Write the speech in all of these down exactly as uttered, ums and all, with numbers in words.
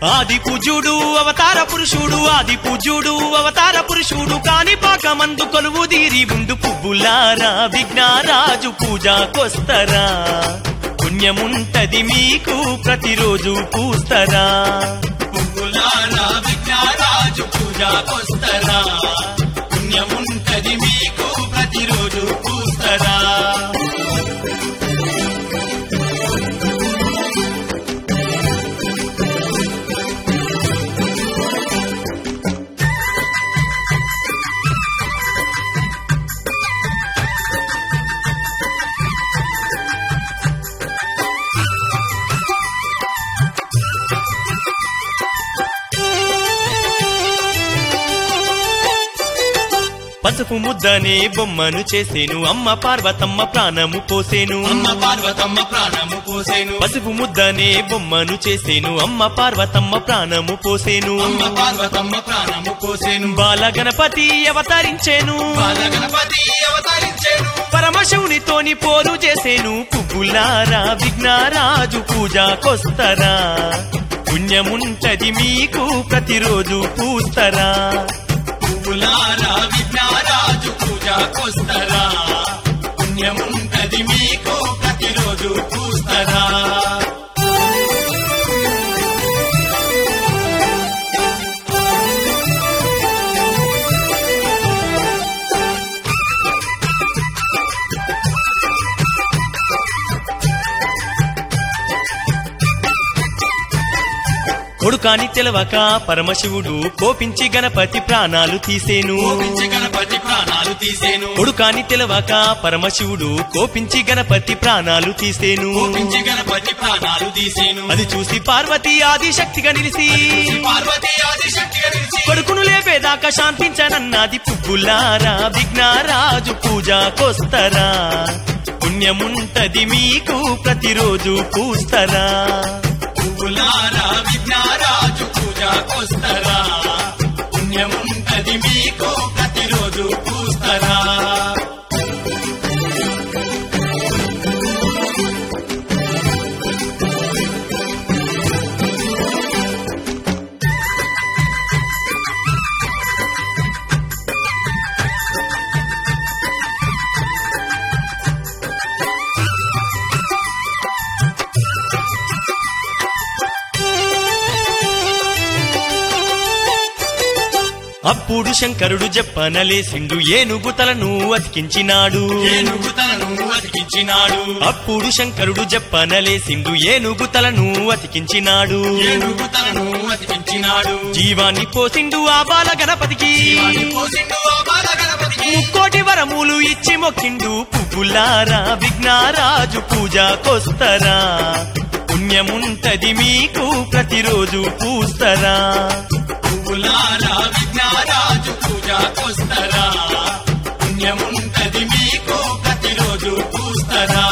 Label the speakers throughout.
Speaker 1: ఆది పూజ్యుడు అవతార పురుషుడు ఆది పూజ్యుడు అవతార పురుషుడు కాని పాకమందు కొలువు దీరి ఉండు పువ్వులారా విఘ్నరాజు పూజకొస్తరా పుణ్యముంటది మీకు ప్రతిరోజు పూస్తరా పువ్వులారా విఘ్నరాజు పూజకొస్తరా పుణ్యముంటది మీకు ప్రతిరోజు పూస్తరా పసుపు ముద్దనే బొమ్మను చేసేను అమ్మ పార్వతమ్మ ప్రాణము పోసేను
Speaker 2: అమ్మ పార్వతమ్మ ప్రాణము పోసేను
Speaker 1: పసుపు ముద్దనే బొమ్మను చేసేను అమ్మ పార్వతమ్మ ప్రాణము పోసేను
Speaker 2: అమ్మ పార్వతమ్మ ప్రాణము పోసేను
Speaker 1: బాల గణపతి అవతరించేను
Speaker 2: బాల గణపతి అవతరించేను
Speaker 1: పరమశివునితోని పోరు చేసేను పువ్వులారా విఘ్నరాజు పూజకొస్తరా పుణ్యముంటది మీకు ప్రతిరోజు పూస్తరా
Speaker 2: పువ్వులారా విఘ్నరాజు పూజకొస్తరా పుణ్యముంటది మీకు ప్రతిరోజు పూస్తరా
Speaker 1: కొడుకాని తెలవక పరమశివుడు కోపించి గణపతి ప్రాణాలు తీసేను
Speaker 2: కోపించి గణపతి ప్రాణాలు తీసేను
Speaker 1: కొడుకాని తెలవక పరమశివుడు కోపించి గణపతి ప్రాణాలు తీసేను
Speaker 2: కోపించి గణపతి ప్రాణాలు తీసేను
Speaker 1: అది చూసి పార్వతి ఆదిశక్తిగా నిలిసి
Speaker 2: పార్వతి ఆదిశక్తిగా నిలిచి
Speaker 1: కొడుకును లేపేదాకా శాంతించనన్నది పువ్వులారా విఘ్నరాజు పూజకొస్తరా పుణ్యముంటది మీకు ప్రతిరోజు పూస్తరా
Speaker 2: పువ్వులారా విఘ్నరాజు పూజకొస్తరా పుణ్యముంటది మీకు ప్రతిరోజు పూస్తరా
Speaker 1: అప్పుడు శంకరుడు జప్పనలేసిండు ఏనుగు తలను అతికించినాడు
Speaker 2: ఏనుగు తలను అతికించినాడు
Speaker 1: అప్పుడు శంకరుడు జప్పనలేసిండు ఏనుగు తలను అతికించినాడు
Speaker 2: ఏనుగు తలను అతికించినాడు
Speaker 1: జీవాన్ని పోసిండు ఆ బాల గణపతికి
Speaker 2: జీవాన్ని పోసిండు ఆ బాల గణపతికి
Speaker 1: ముక్కోటి వరములు ఇచ్చి మొక్కిండు పువ్వులారా విఘ్నరాజు పూజకొస్తరా పుణ్యముంటది మీకు ప్రతిరోజు పూస్తరా
Speaker 2: పువ్వులారా విఘ్నరాజు పూజకొస్తరా పుణ్యముంటది మీకు ప్రతిరోజు పూస్తరా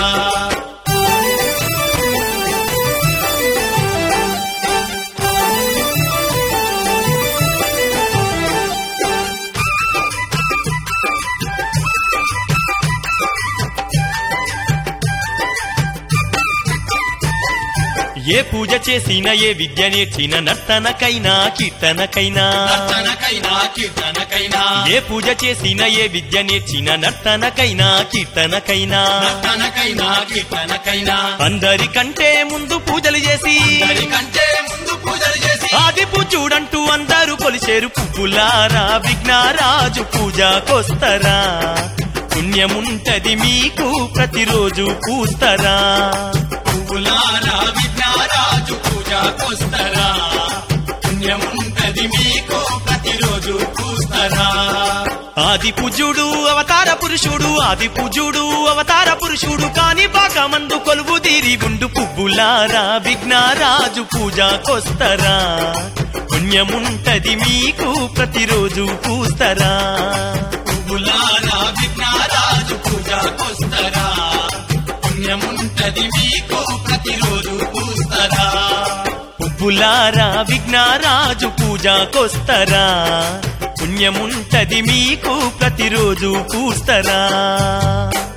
Speaker 1: ఏ పూజ చేసిన ఏ విద్య నేర్చిన నర్తనకైనా కీర్తనకైనా
Speaker 2: నర్తనకైనా కీర్తనకైనా
Speaker 1: ఏ పూజ చేసిన ఏ విద్య నేర్చిన నర్తనకైనా కీర్తనకైనా
Speaker 2: నర్తనకైనా కీర్తనకైనా
Speaker 1: అందరికంటే ముందు పూజలు చేసి
Speaker 2: అందరికంటే ముందు పూజలు చేసి
Speaker 1: ఆది పూజుడంటూ అందరూ కొలిచేరు పువ్వులారా విఘ్నరాజు పూజకొస్తరా పుణ్యముంటది మీకు ప్రతిరోజు పూస్తరా
Speaker 2: పువ్వులారా విఘ్నరాజు పూజకొస్తరా పుణ్యముంటది మీకు ప్రతిరోజు పూస్తరా
Speaker 1: ఆది పూజ్యుడు అవతార పురుషుడు ఆది పూజ్యుడు అవతార పురుషుడు కాని పాకమందు కొలువు తీరి ఉండు పువ్వులారా విఘ్నరాజు పూజకొస్తరా పుణ్యముంటది మీకు ప్రతిరోజు పూస్తరా
Speaker 2: పువ్వులారా విఘ్నరాజు పూజకొస్తరా పుణ్యముంటది మీకు ప్రతిరోజు పూస్తరా
Speaker 1: పువ్వులారా విఘ్నరాజు పూజకొస్తరా పుణ్యముంటది మీకు ప్రతిరోజు పూస్తరా